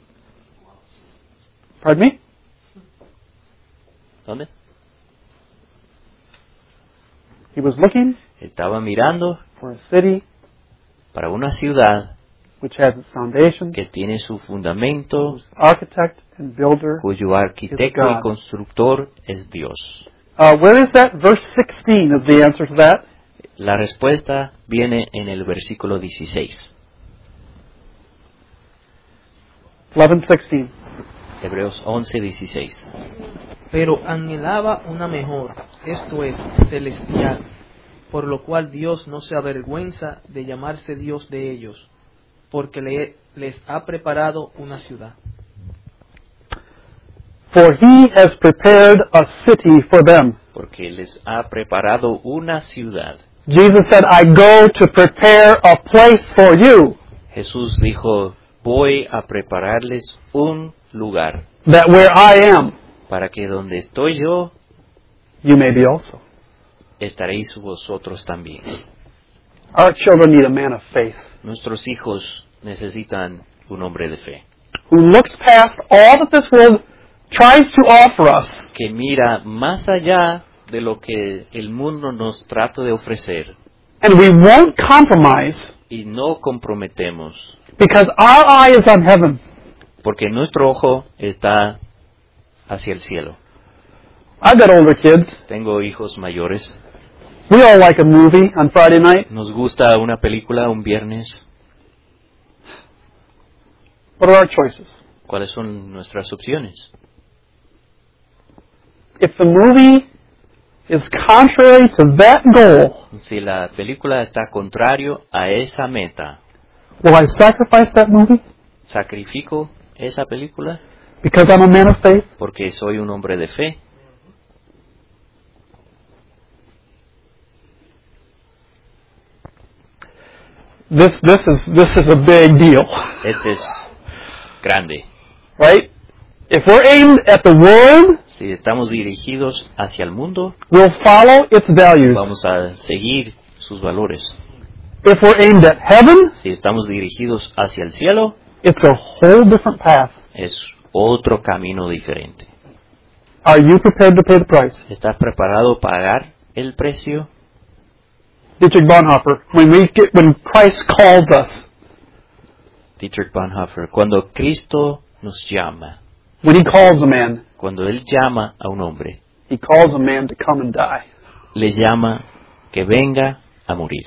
Pardon me? ¿Dónde? He was looking Estaba mirando for a city para una ciudad which has its foundation, que tiene su fundamento, whose architect and builder. cuyo arquitecto y constructor es Dios. Uh, where is that? Verse sixteen is the answer to that. La respuesta viene en el versículo dieciséis. eleven sixteen. Hebreos once, dieciséis. Pero anhelaba una mejor, esto es, celestial, por lo cual Dios no se avergüenza de llamarse Dios de ellos, porque le- les ha preparado una ciudad. For he has prepared a city for them. Porque les ha preparado una ciudad. Jesus said, I go to prepare a place for you, Jesús dijo, voy a prepararles un lugar that where I am, para que donde estoy yo, you may be also. estaréis vosotros también. Our children need a man of faith Nuestros hijos necesitan un hombre de fe, who looks past all that this world tries to offer us que mira más allá de lo que el mundo nos trata de ofrecer and we won't compromise y no comprometemos, because our eye is on heaven. porque nuestro ojo está hacia el cielo. I've got older kids. Tengo hijos mayores. We all like a movie on Friday night. Nos gusta una película un viernes. What are our choices? ¿Cuáles son nuestras opciones? If the movie is contrary to that goal, Si la película está contrario a esa meta, will I sacrifice that movie ¿sacrifico esa película because I'm a man of faith? porque soy un hombre de fe? This this is this is a big deal, Este es grande. right? If we're aimed at the world, Si estamos dirigidos hacia el mundo, we'll follow its values. vamos a seguir sus valores. If we're aimed at heaven, Si estamos dirigidos hacia el cielo, it's a whole different path. es otro camino diferente. Are you prepared to pay the price? ¿Estás preparado para pagar el precio? Dietrich Bonhoeffer, when we get when Christ calls us, Dietrich Bonhoeffer, cuando Cristo nos llama, when he calls a man, cuando Él llama a un hombre, he calls a man to come and die. le llama que venga a morir.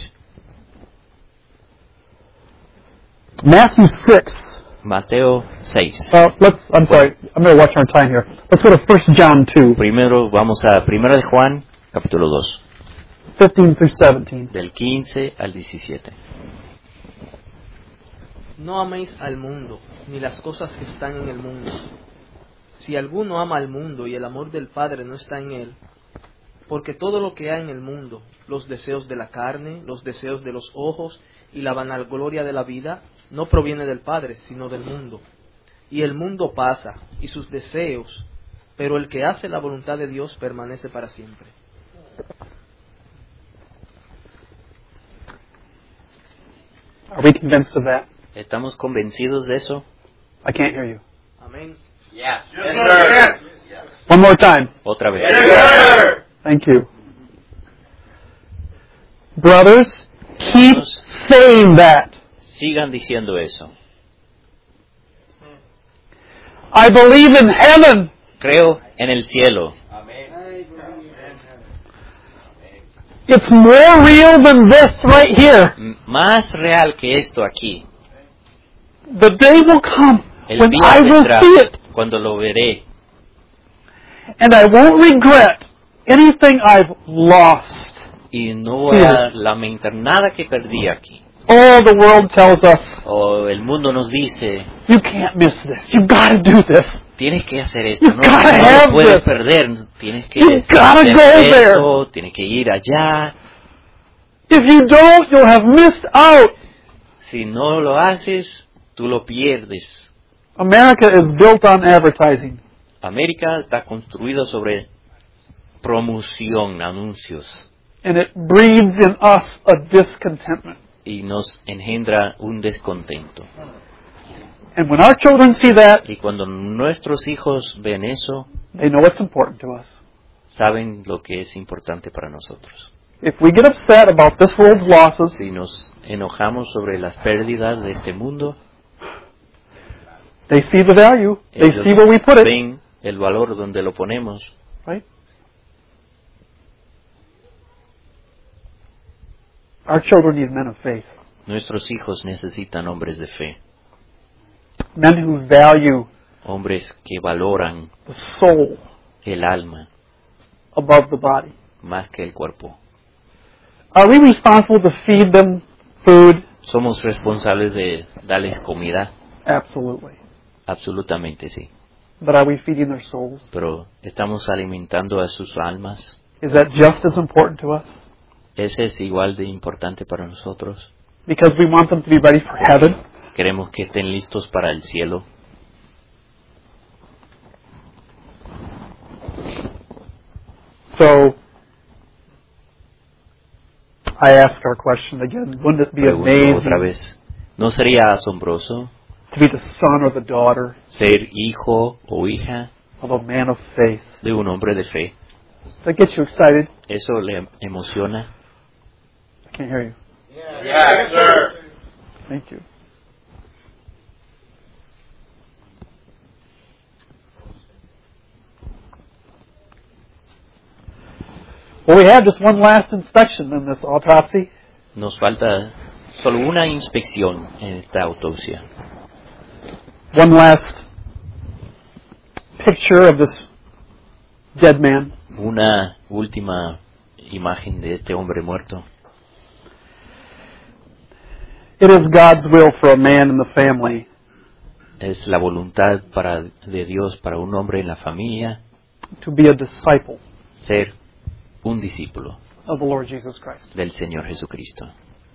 Matthew six. Mateo seis. Uh, let's. I'm sorry. I'm going to watch our time here. Let's go to First John two, Primero vamos a Primera de Juan, capítulo dos, fifteen through seventeen. del quince al diecisiete. No améis al mundo, ni las cosas que están en el mundo. Si alguno ama al mundo y el amor del Padre no está en él, porque todo lo que hay en el mundo, los deseos de la carne, los deseos de los ojos y la vanagloria de la vida, no proviene del Padre, sino del mundo. Y el mundo pasa, y sus deseos, pero el que hace la voluntad de Dios permanece para siempre. Are we convinced of that? ¿Estamos convencidos de eso? I can't hear you. Amén. Yes. One more time. Otra vez. Thank you. Brothers, keep saying that. Sigan diciendo eso. I believe in heaven. Creo en el cielo. It's more real than this right here. M- Más real que esto aquí. The day will come El when día I will vendrá see it, cuando lo veré and I won't regret anything I've lost. y no voy a lamentar nada que perdí aquí. Oh, the world tells us, O el mundo nos dice, you can't miss this. You've got to do this. tienes que hacer esto, You no, gotta no have lo puedes this. perder, tienes que You gotta hacer go there. esto, tienes que ir allá. If you don't, you'll have missed out. Si no lo haces, tú lo pierdes. America is built on advertising. América está construida sobre promoción, anuncios, And it breeds in us a discontentment. y nos engendra un descontento. And when our children see that, Y cuando nuestros hijos ven eso, they know what's important to us. saben lo que es importante para nosotros. If we get upset about this world's losses, Si nos enojamos sobre las pérdidas de este mundo, they see the value. They ellos see where we put it. ven el valor donde lo ponemos. Right? Our children need men of faith. Nuestros hijos necesitan hombres de fe, Men who value hombres que valoran the soul el alma above the body. más que el cuerpo. Are we responsible to feed them food? ¿Somos responsables de darles comida? Absolutely. Absolutamente sí. But are we feeding their souls? Pero ¿estamos alimentando a sus almas? Is that just as important to us? ¿Ese es igual de importante para nosotros? Because we want them to be ready for heaven? ¿Queremos que estén listos para el cielo? So, I ask our question again. Wouldn't it be Pregunto otra amazing vez. ¿No sería asombroso to be the son or the daughter ser hijo o hija of a man of faith? de un hombre de fe? Does that get you excited? ¿Eso le emociona? I can't hear you. Yes, sir. Thank you. Well, we have just one last inspection in this autopsy. Nos falta solo una inspección en esta autopsia. One last picture of this dead man. Una última imagen de este hombre muerto. It is God's will for a man in the family Es la voluntad para, de Dios para un hombre en la familia to be a disciple ser un discípulo of the Lord Jesus Christ. del Señor Jesucristo.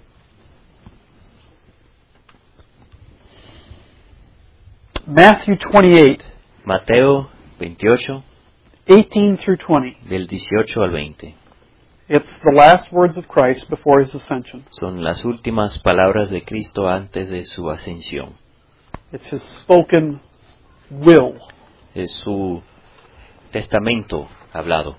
Matthew twenty-eight, Mateo veintiocho, eighteen through twenty. del dieciocho al veinte. It's the last words of Christ before his ascension. Son las últimas palabras de Cristo antes de su ascensión. It's his spoken will. Es su testamento hablado.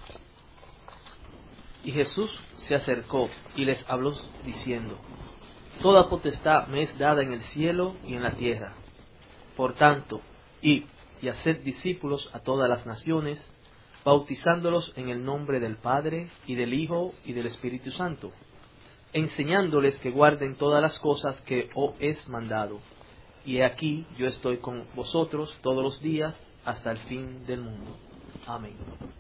Y Jesús se acercó y les habló diciendo: Toda potestad me es dada en el cielo y en la tierra. Por tanto, id y haced discípulos a todas las naciones, bautizándolos en el nombre del Padre, y del Hijo, y del Espíritu Santo, enseñándoles que guarden todas las cosas que os he mandado. Y he aquí, yo estoy con vosotros todos los días, hasta el fin del mundo. Amén.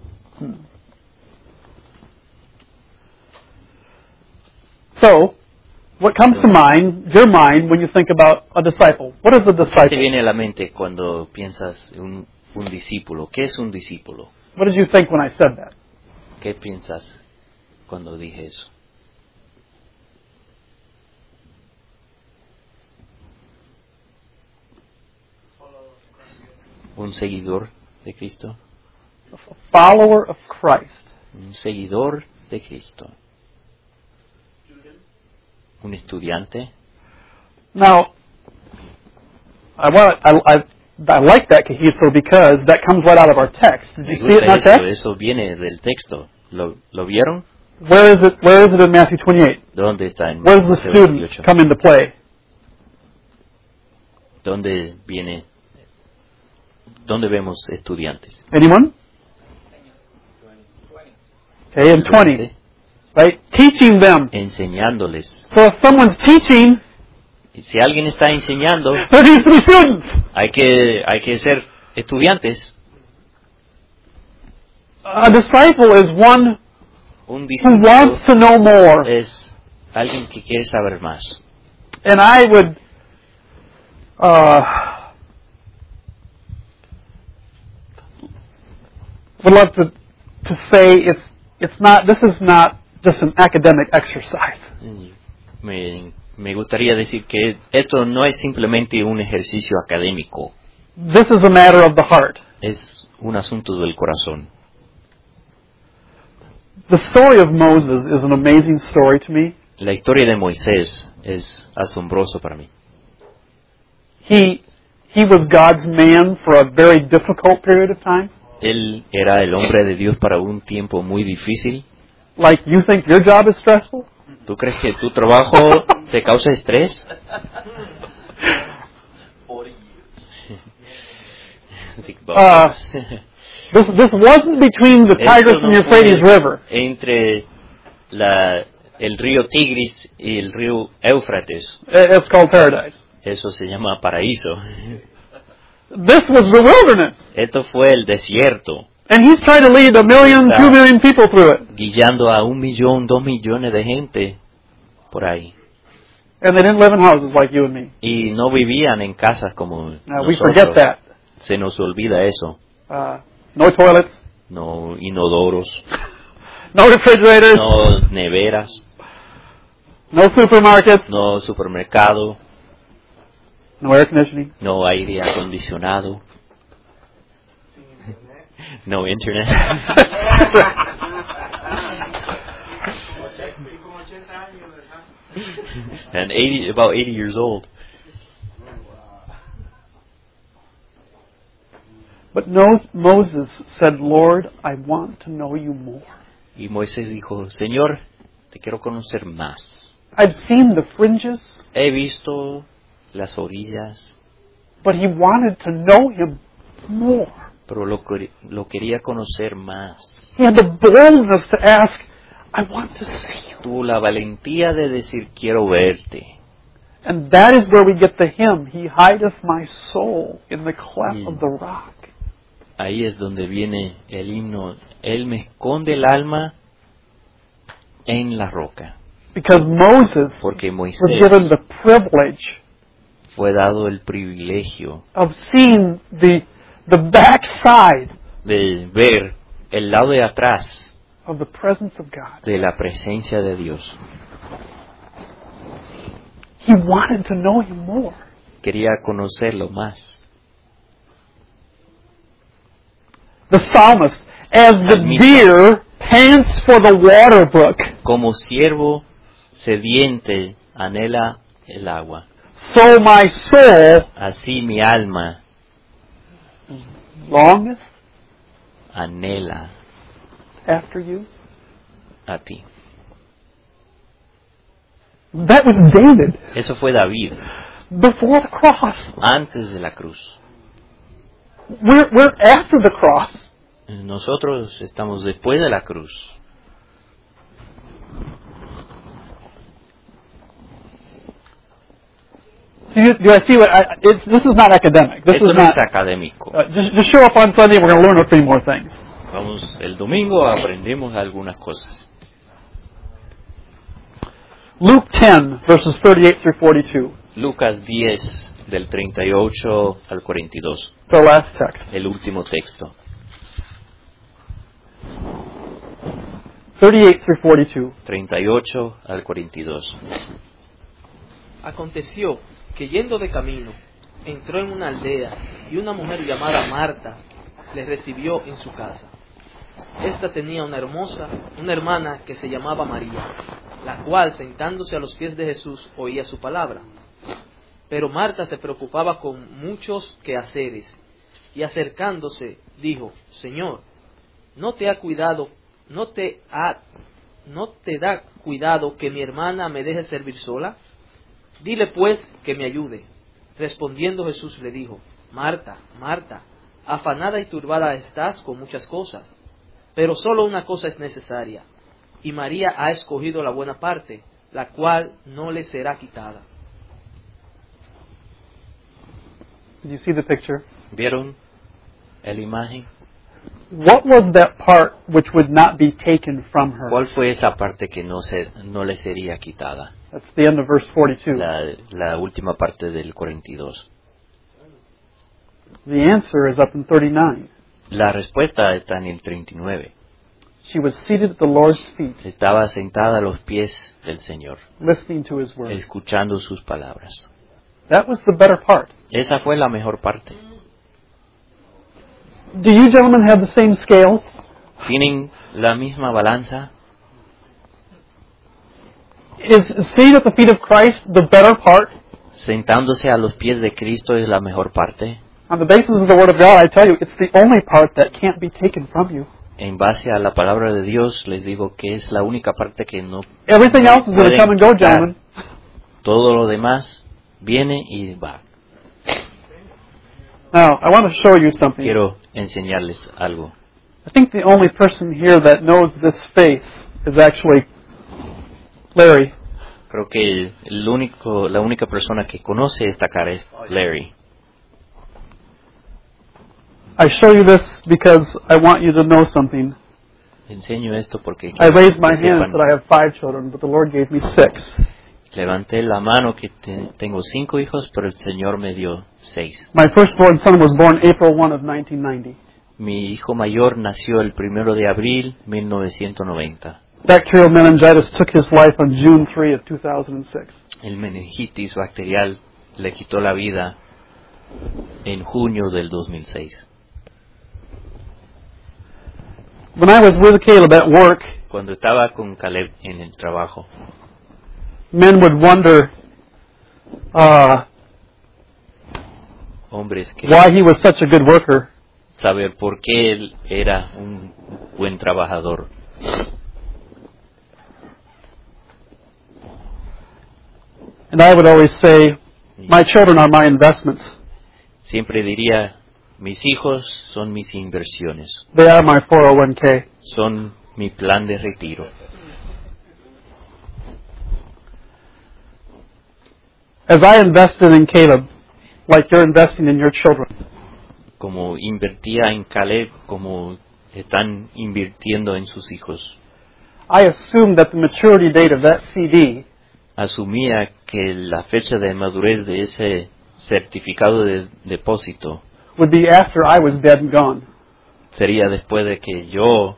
So, what comes to mind, your mind, when you think about a disciple? What is a ¿Qué te disciple? viene a la mente cuando piensas en un, un discípulo? ¿Qué es un discípulo? What did you think when I said that? ¿Qué piensas cuando dije eso? ¿Un seguidor de Cristo? A follower of Christ. Un seguidor de Cristo. ¿Un estudiante? Now, I, well, I, I, I like that Kehizo because that comes right out of our text. Did Me you see it in gusta our eso, text? eso viene del texto. ¿Lo, lo vieron? Where is it? Where is it in Matthew twenty-eight? ¿Dónde está en Where does the Mateo student veintiocho? come into play? ¿Dónde viene? ¿Dónde vemos estudiantes? Anyone? Okay, in twenty, right? Teaching them. Enseñándoles. So if someone's teaching, Y si alguien está enseñando, there needs to be students. hay que, hay que ser estudiantes. A disciple is one Un who wants discípulo to know more. es alguien que quiere saber más. And I would, uh, would love to to say it's it's not. This is not just an academic exercise. Me, me gustaría decir que esto no es simplemente un ejercicio académico, This is a matter of the heart. es un asunto del corazón. The story of Moses is an amazing story to me. La historia de Moisés es asombroso para mí. He he was God's man for a very difficult period of time. Él era el hombre de Dios para un tiempo muy difícil. Like, you think your job is stressful? ¿Tú crees que tu trabajo te causa estrés? Uh, This this wasn't between the Esto Tigris no and the Euphrates fue River. entre la, el río Tigris y el río Éufrates. It's called paradise. Eso se llama paraíso. This was the wilderness. Esto fue el desierto, And he's trying to lead a million, two million people through it. guiando a un millón, dos millones de gente por ahí. And they didn't live in houses like you and me. Y no vivían en casas como Uh, we nosotros. forget that. Se nos olvida eso. Uh, no toilets, No inodoros, no refrigerators, no neveras, no supermarkets, no supermercado, no air conditioning. no aire acondicionado, no internet. And eighty, about eighty years old. But no, Moses said, Lord, I want to know you more. Y Moisés dijo, Señor, te quiero conocer más. I've seen the fringes, He visto las orillas, but he wanted to know him more. pero lo, quer- lo quería conocer más. He had the boldness to ask, I want to see you. Tuvo la valentía de decir, quiero verte. And that is where we get the hymn, He hideth my soul in the cleft Mm. of the rock. Ahí es donde viene el himno. Él me esconde el alma en la roca. Because Moses Porque was given Moisés the privilege fue dado el privilegio of seeing the, the backside de ver el lado de atrás of the presence of God. de la presencia de Dios. He wanted to know Him more. Quería conocerlo más. The psalmist, as the Salmista. deer pants for the water brook, Como siervo sediente anhela el agua, so my soul así mi alma longeth anhela after you. a ti. That was David Eso fue David, before the cross. antes de la cruz. We're, we're after the cross. Nosotros estamos después de la cruz. Do, you, do I see what? I, it's, this is not academic. This Esto is no not. es académico. Uh, just, just show up on Sunday. We're going to learn a few more things. Vamos, el domingo aprendemos algunas cosas. Luke ten, verses thirty-eight through forty-two. Lucas diez, del treinta y ocho al cuarenta y dos, The last text. el último texto. thirty-eight through forty-two. treinta y ocho al cuarenta y dos. Aconteció que yendo de camino, entró en una aldea y una mujer llamada Marta le recibió en su casa. Esta tenía una hermosa, una hermana que se llamaba María, la cual sentándose a los pies de Jesús oía su palabra. Pero Marta se preocupaba con muchos quehaceres, y acercándose dijo: Señor, ¿no te ha cuidado, no te ha, no te da cuidado que mi hermana me deje servir sola? Dile pues que me ayude. Respondiendo Jesús le dijo: Marta, Marta, afanada y turbada estás con muchas cosas, pero solo una cosa es necesaria, y María ha escogido la buena parte, la cual no le será quitada. Did you see the picture? ¿Vieron la imagen? What was that part which would not be taken from her? ¿Cuál fue esa parte que no se no le sería quitada? That's the end of verse forty-two. La, la última parte del cuarenta y dos. The answer is up in thirty-nine. La respuesta está en el treinta y nueve. She was seated at the Lord's feet, Estaba sentada a los pies del Señor, listening to His word. escuchando sus palabras. That was the better part. Esa fue la mejor parte. Do you gentlemen have the same scales? ¿Tienen la misma balanza? Is sitting at the feet of Christ the better part? ¿Sentándose a los pies de Cristo es la mejor parte? On the basis of the Word of God, I tell you, it's the only part that can't be taken from you. En base a la palabra de Dios, les digo que es la única parte que no Everything else is going to pueden come and go, quitar. gentlemen. Todo lo demás viene y va. Now, I want to show you something. Quiero enseñarles algo. I think the only person here that knows this faith is actually Larry. Creo que el, el único, la única persona que conoce esta cara es Larry. I show you this because I want you to know something. Enseño esto porque I quiero raised my que hand and sepan. said I have five children, but the Lord gave me six. Levanté la mano que te- tengo cinco hijos, pero el Señor me dio seis. My firstborn son was born April first of nineteen ninety. Mi hijo mayor nació el primero de abril de mil novecientos noventa. Bacterial meningitis took his life on June third of two thousand six. El meningitis bacterial le quitó la vida en junio del dos mil seis. When I was with Caleb at work, Cuando estaba con Caleb en el trabajo, men would wonder uh, hombres que why he was such a good worker. saber por qué él era un buen trabajador. And I would always say, my children are my investments. Siempre diría, mis hijos son mis inversiones, They are my four oh one k. son mi plan de retiro. As I invested in Caleb, like you're investing in your children, Como invertía en Caleb, como están invirtiendo en sus hijos. I assumed that the maturity date of that C D Asumía que la fecha de madurez de ese certificado de depósito would be after I was dead and gone. sería después de que yo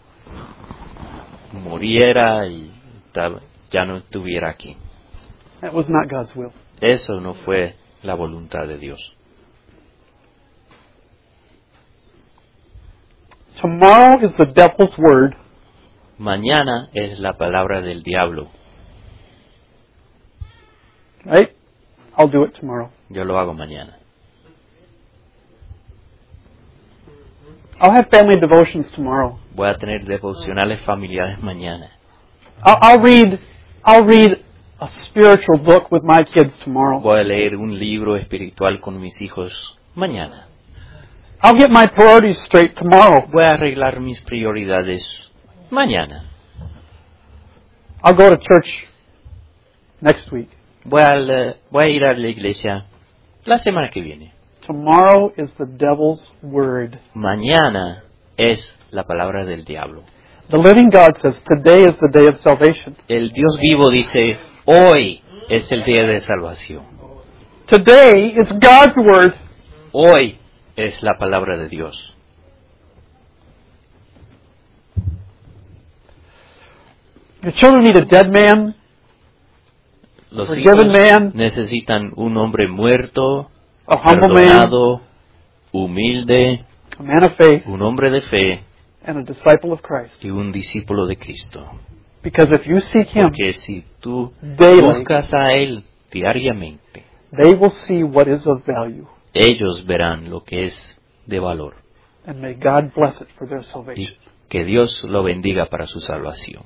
muriera y tab- ya no estuviera aquí. That was not God's will. Eso no fue la voluntad de Dios. Tomorrow is the devil's word. Mañana es la palabra del diablo. Right? I'll do it tomorrow. Yo lo hago mañana. I'll have family devotions tomorrow. Voy a tener devocionales familiares mañana. I'll, I'll read. I'll read a spiritual book with my kids tomorrow. Voy a leer un libro espiritual con mis hijos mañana. I'll get my priorities straight tomorrow. Voy a arreglar mis prioridades mañana. I'll go to church next week. Voy a, la- voy a ir a la iglesia la semana que viene. Tomorrow is the devil's word. Mañana es la palabra del diablo. The living God says today is the day of salvation. El Dios vivo dice, hoy es el día de salvación. Today is God's word. Hoy es la palabra de Dios. Your children need a dead man, Los Forgiven hijos man. necesitan un hombre muerto, a humble man, perdonado, humilde, a man of faith, un hombre de fe and a disciple of Christ. y un discípulo de Cristo. Because if you seek Him Porque si tú daily, buscas a Él diariamente, They will see what is of value. Ellos verán lo que es de valor. And may God bless it for their Y salvation. que Dios lo bendiga para su salvación.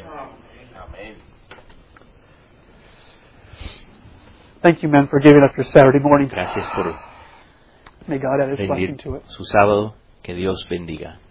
Thank you, men, for giving up your Saturday morning. Gracias por May God add His blessing rendir to it. su sábado. Que Dios bendiga.